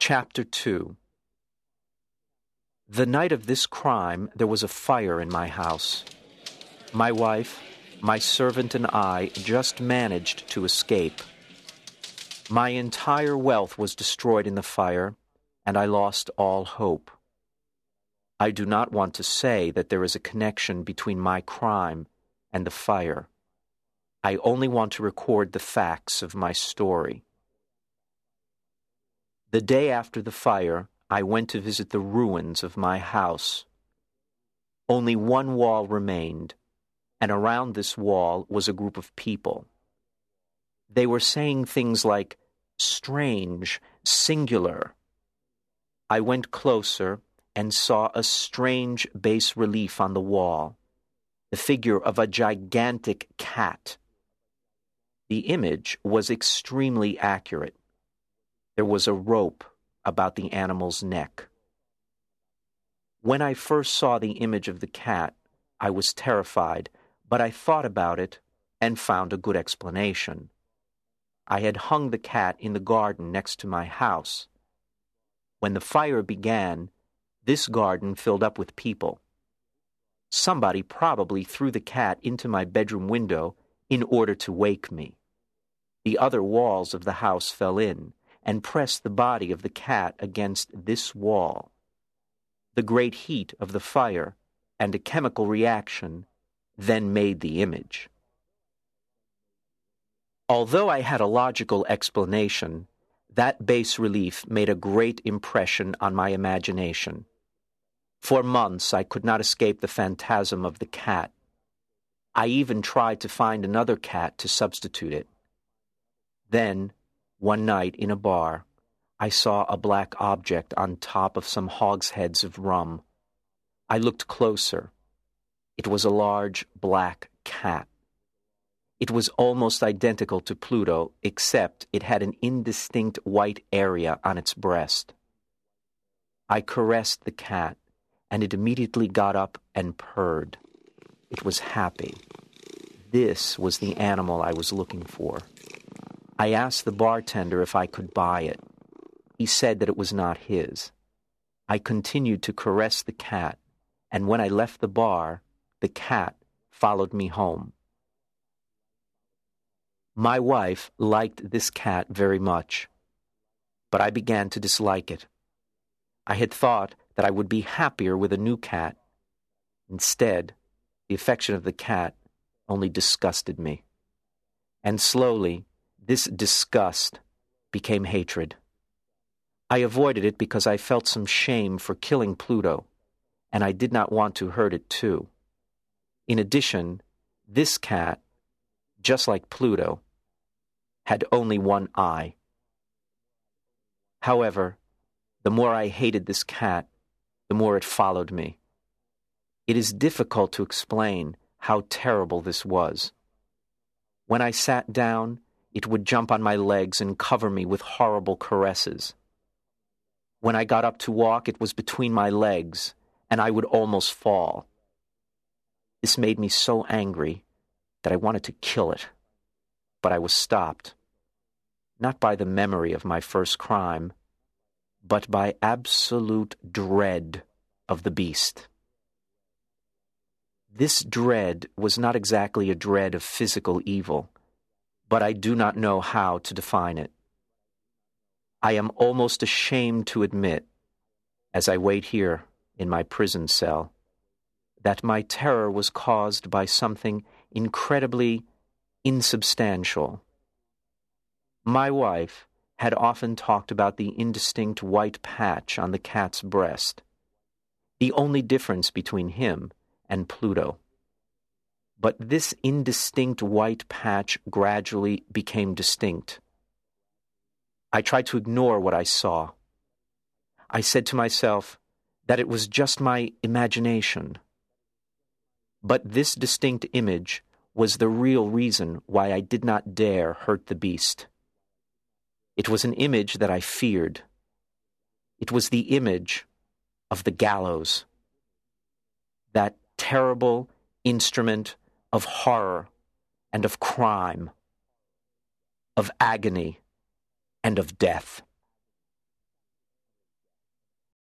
Chapter 2. The night of this crime, there was a fire in my house. My wife, my servant, and I just managed to escape. My entire wealth was destroyed in the fire, and I lost all hope. I do not want to say that there is a connection between my crime and the fire. I only want to record the facts of my story. The day after the fire, I went to visit the ruins of my house. Only one wall remained, and around this wall was a group of people. They were saying things like, strange, singular. I went closer and saw a strange bas-relief on the wall, the figure of a gigantic cat. The image was extremely accurate. There was a rope about the animal's neck. When I first saw the image of the cat, I was terrified, but I thought about it and found a good explanation. I had hung the cat in the garden next to my house. When the fire began, this garden filled up with people. Somebody probably threw the cat into my bedroom window in order to wake me. The other walls of the house fell in and pressed the body of the cat against this wall. The great heat of the fire and a chemical reaction then made the image. Although I had a logical explanation, that bas-relief made a great impression on my imagination. For months I could not escape the phantasm of the cat. I even tried to find another cat to substitute it. Then, one night in a bar, I saw a black object on top of some hogsheads of rum. I looked closer. It was a large black cat. It was almost identical to Pluto, except it had an indistinct white area on its breast. I caressed the cat, and it immediately got up and purred. It was happy. This was the animal I was looking for. I asked the bartender if I could buy it. He said that it was not his. I continued to caress the cat, and when I left the bar, the cat followed me home. My wife liked this cat very much, but I began to dislike it. I had thought that I would be happier with a new cat. Instead, the affection of the cat only disgusted me. And slowly, this disgust became hatred. I avoided it because I felt some shame for killing Pluto, and I did not want to hurt it too. In addition, this cat, just like Pluto, had only one eye. However, the more I hated this cat, the more it followed me. It is difficult to explain how terrible this was. When I sat down, it would jump on my legs and cover me with horrible caresses. When I got up to walk, it was between my legs, and I would almost fall. This made me so angry that I wanted to kill it, but I was stopped, not by the memory of my first crime, but by absolute dread of the beast. This dread was not exactly a dread of physical evil, but I do not know how to define it. I am almost ashamed to admit, as I wait here in my prison cell, that my terror was caused by something incredibly insubstantial. My wife had often talked about the indistinct white patch on the cat's breast, the only difference between him and Pluto. But this indistinct white patch gradually became distinct. I tried to ignore what I saw. I said to myself that it was just my imagination. But this distinct image was the real reason why I did not dare hurt the beast. It was an image that I feared. It was the image of the gallows, that terrible instrument of horror and of crime, of agony and of death.